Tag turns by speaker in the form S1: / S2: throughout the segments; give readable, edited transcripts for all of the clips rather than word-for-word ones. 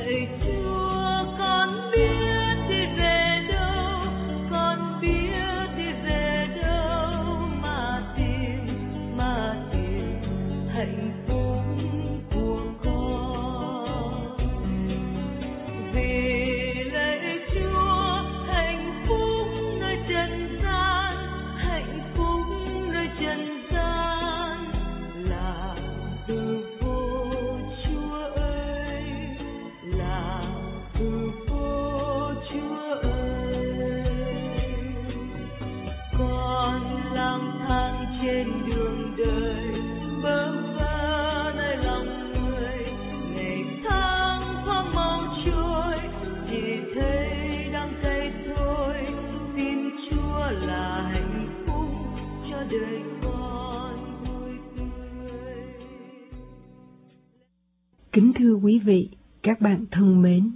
S1: Kính thưa quý vị, các bạn thân mến,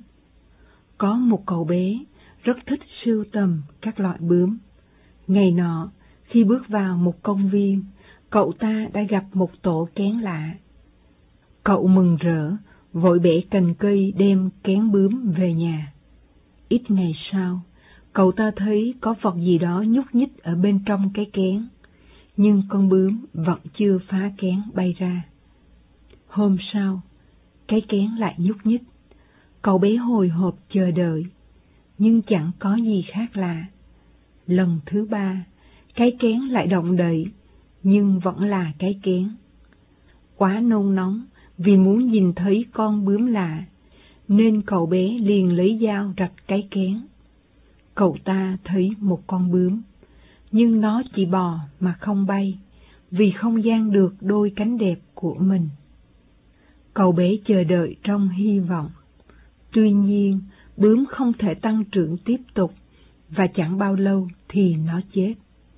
S1: có một cậu bé rất thích sưu tầm các loại bướm. Ngày nọ, khi bước vào một công viên, cậu ta đã gặp một tổ kén lạ. Cậu mừng rỡ, vội bẻ cành cây đem kén bướm về nhà. Ít ngày sau, cậu ta thấy có vật gì đó nhúc nhích ở bên trong cái kén, nhưng con bướm vẫn chưa phá kén bay ra. Hôm sau, cái kén lại nhúc nhích. Cậu bé hồi hộp chờ đợi, nhưng chẳng có gì khác lạ. Lần thứ ba, cái kén lại động đậy, nhưng vẫn là cái kén. Quá nôn nóng vì muốn nhìn thấy con bướm lạ, nên cậu bé liền lấy dao rạch cái kén. Cậu ta thấy một con bướm, nhưng nó chỉ bò mà không bay, vì không dang được đôi cánh đẹp của mình. Cậu bé chờ đợi trong hy vọng. Tuy nhiên, bướm không thể tăng trưởng tiếp tục, và chẳng bao lâu thì nó chết.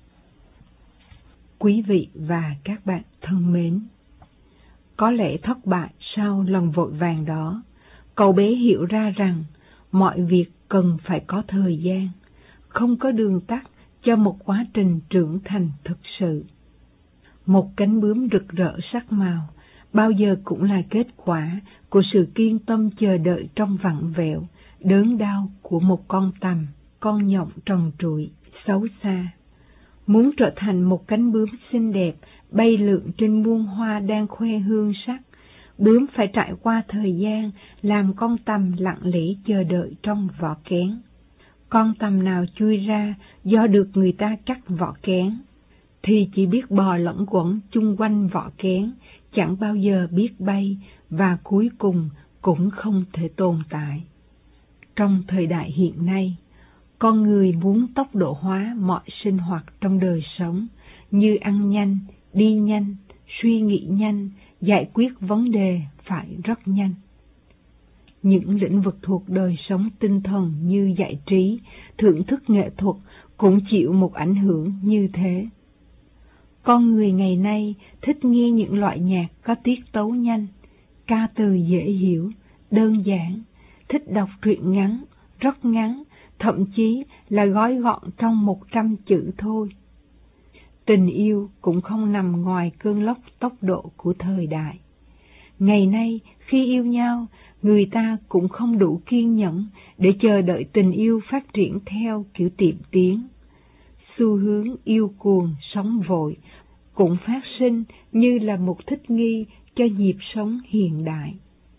S1: Quý vị và các bạn thân mến, có lẽ thất bại sau lần vội vàng đó, cậu bé hiểu ra rằng mọi việc cần phải có thời gian, không có đường tắt cho một quá trình trưởng thành thực sự. Một cánh bướm rực rỡ sắc màu bao giờ cũng là kết quả của sự kiên tâm chờ đợi trong vặn vẹo, đớn đau của một con tằm, con nhộng trần trụi, xấu xa. Muốn trở thành một cánh bướm xinh đẹp, bay lượn trên muôn hoa đang khoe hương sắc, bướm phải trải qua thời gian làm con tằm lặng lẽ chờ đợi trong vỏ kén. Con tằm nào chui ra do được người ta cắt vỏ kén, thì chỉ biết bò lẫn quẩn chung quanh vỏ kén, chẳng bao giờ biết bay, và cuối cùng cũng không thể tồn tại. Trong thời đại hiện nay, con người muốn tốc độ hóa mọi sinh hoạt trong đời sống, như ăn nhanh, đi nhanh, suy nghĩ nhanh, giải quyết vấn đề phải rất nhanh. Những lĩnh vực thuộc đời sống tinh thần như giải trí, thưởng thức nghệ thuật cũng chịu một ảnh hưởng như thế. Con người ngày nay thích nghe những loại nhạc có tiết tấu nhanh, ca từ dễ hiểu, đơn giản, thích đọc truyện ngắn, rất ngắn, thậm chí là gói gọn trong 100 chữ thôi. Tình yêu cũng không nằm ngoài cơn lốc tốc độ của thời đại. Ngày nay, khi yêu nhau, người ta cũng không đủ kiên nhẫn để chờ đợi tình yêu phát triển theo kiểu tiệm tiến. Xu hướng yêu cuồng, sống vội cũng phát sinh như là một thích nghi cho nhịp sống hiện đại.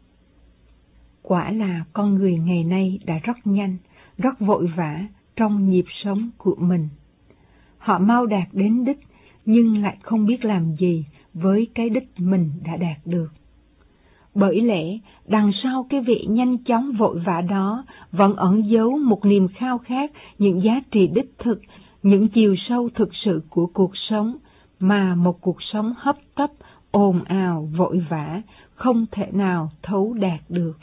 S1: Quả là con người ngày nay đã rất nhanh, rất vội vã trong nhịp sống của mình. Họ mau đạt đến đích, nhưng lại không biết làm gì với cái đích mình đã đạt được. Bởi lẽ, đằng sau cái vẻ nhanh chóng vội vã đó vẫn ẩn giấu một niềm khao khát những giá trị đích thực, những chiều sâu thực sự của cuộc sống, mà một cuộc sống hấp tấp, ồn ào, vội vã, không thể nào thấu đạt được.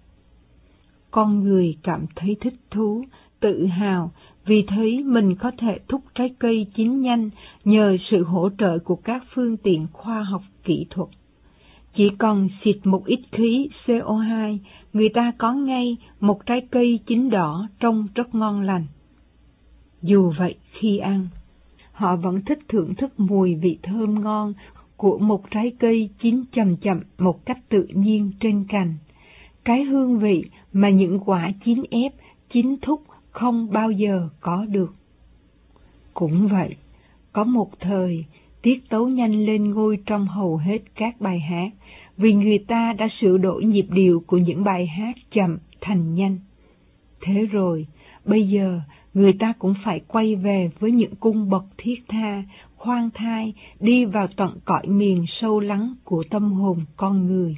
S1: Con người cảm thấy thích thú, tự hào vì thấy mình có thể thúc trái cây chín nhanh nhờ sự hỗ trợ của các phương tiện khoa học kỹ thuật. Chỉ cần xịt một ít khí CO2, người ta có ngay một trái cây chín đỏ trông rất ngon lành. Dù vậy, khi ăn, họ vẫn thích thưởng thức mùi vị thơm ngon của một trái cây chín chậm chậm một cách tự nhiên trên cành. cái hương vị mà những quả chín ép, chín thúc không bao giờ có được. Cũng vậy, có một thời, tiết tấu nhanh lên ngôi trong hầu hết các bài hát, vì người ta đã sửa đổi nhịp điệu của những bài hát chậm thành nhanh. Thế rồi, bây giờ, người ta cũng phải quay về với những cung bậc thiết tha, khoan thai, đi vào tận cõi miền sâu lắng của tâm hồn con người.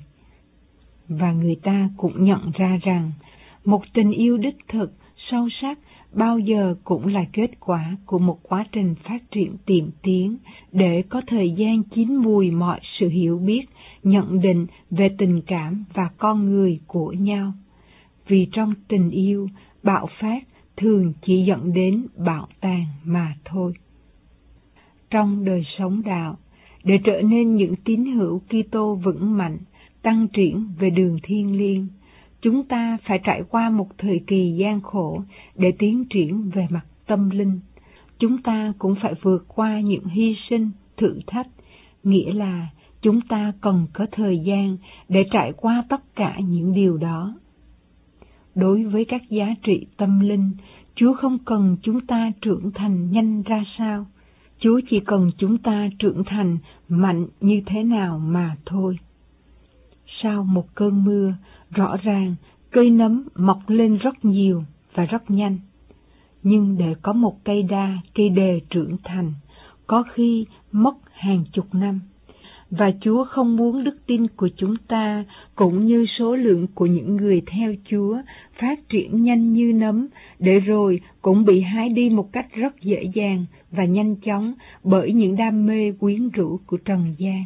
S1: Và người ta cũng nhận ra rằng, một tình yêu đích thực, sâu sắc, bao giờ cũng là kết quả của một quá trình phát triển tiệm tiến, để có thời gian chín mùi mọi sự hiểu biết, nhận định về tình cảm và con người của nhau. Vì trong tình yêu, bạo phát thường chỉ dẫn đến bạo tàn mà thôi. Trong đời sống đạo, để trở nên những tín hữu Kitô vững mạnh, tăng triển về đường thiêng liêng, chúng ta phải trải qua một thời kỳ gian khổ để tiến triển về mặt tâm linh. Chúng ta cũng phải vượt qua những hy sinh, thử thách, nghĩa là chúng ta cần có thời gian để trải qua tất cả những điều đó. Đối với các giá trị tâm linh, Chúa không cần chúng ta trưởng thành nhanh ra sao, Chúa chỉ cần chúng ta trưởng thành mạnh như thế nào mà thôi. Sau một cơn mưa, rõ ràng cây nấm mọc lên rất nhiều và rất nhanh. Nhưng để có một cây đa, cây đề trưởng thành, có khi mất hàng chục năm. Và Chúa không muốn đức tin của chúng ta, cũng như số lượng của những người theo Chúa, phát triển nhanh như nấm, để rồi cũng bị hái đi một cách rất dễ dàng và nhanh chóng bởi những đam mê quyến rũ của trần gian.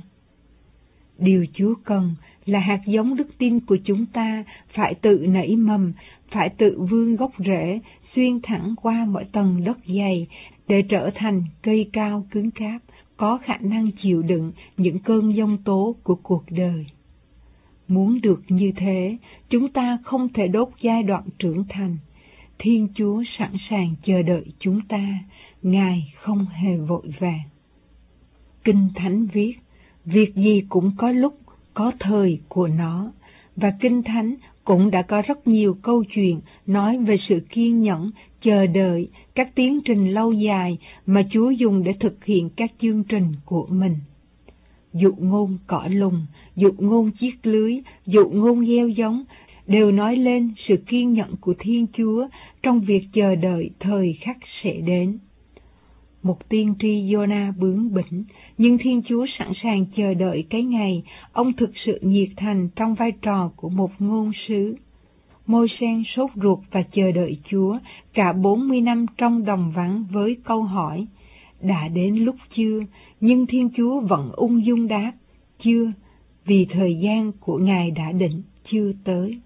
S1: Điều Chúa cần là hạt giống đức tin của chúng ta phải tự nảy mầm, phải tự vươn gốc rễ, xuyên thẳng qua mọi tầng đất dày, để trở thành cây cao cứng cáp, có khả năng chịu đựng những cơn giông tố của cuộc đời. Muốn được như thế, chúng ta không thể đốt giai đoạn trưởng thành. Thiên Chúa sẵn sàng chờ đợi chúng ta, Ngài không hề vội vàng. Kinh Thánh viết, việc gì cũng có lúc, có thời của nó, và Kinh Thánh cũng đã có rất nhiều câu chuyện nói về sự kiên nhẫn, chờ đợi, các tiến trình lâu dài mà Chúa dùng để thực hiện các chương trình của mình. Dụ ngôn cỏ lùng, dụ ngôn chiếc lưới, dụ ngôn gieo giống, đều nói lên sự kiên nhẫn của Thiên Chúa trong việc chờ đợi thời khắc sẽ đến. Một tiên tri Giô-na bướng bỉnh, nhưng Thiên Chúa sẵn sàng chờ đợi cái ngày ông thực sự nhiệt thành trong vai trò của một ngôn sứ. Môi-se sốt ruột và chờ đợi Chúa cả 40 năm trong đồng vắng với câu hỏi, đã đến lúc chưa? Nhưng Thiên Chúa vẫn ung dung đáp, chưa, vì thời gian của Ngài đã định chưa tới.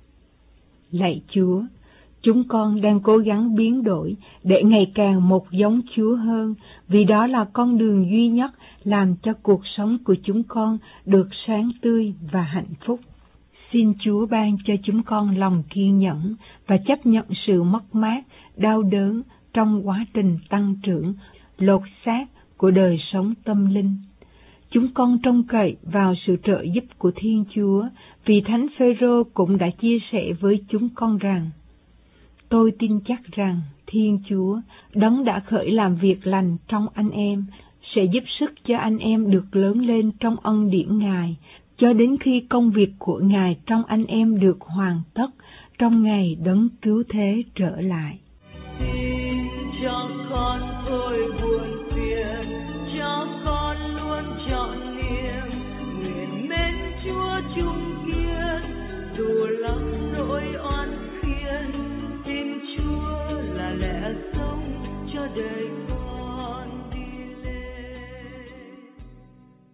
S1: Lạy Chúa, chúng con đang cố gắng biến đổi để ngày càng một giống Chúa hơn, vì đó là con đường duy nhất làm cho cuộc sống của chúng con được sáng tươi và hạnh phúc. Xin Chúa ban cho chúng con lòng kiên nhẫn và chấp nhận sự mất mát, đau đớn trong quá trình tăng trưởng, lột xác của đời sống tâm linh. Chúng con trông cậy vào sự trợ giúp của Thiên Chúa, vì Thánh Phêrô cũng đã chia sẻ với chúng con rằng, tôi tin chắc rằng Thiên Chúa, Đấng đã khởi làm việc lành trong anh em, sẽ giúp sức cho anh em được lớn lên trong ân điển Ngài, cho đến khi công việc của Ngài trong anh em được hoàn tất, trong ngày Đấng cứu thế trở lại.
S2: Xin cho con thôi buồn phiền, cho con luôn trọn niềm, nguyện mến Chúa chung kiên, dù lắm nỗi oan khiên, tin Chúa là lẽ sống cho đời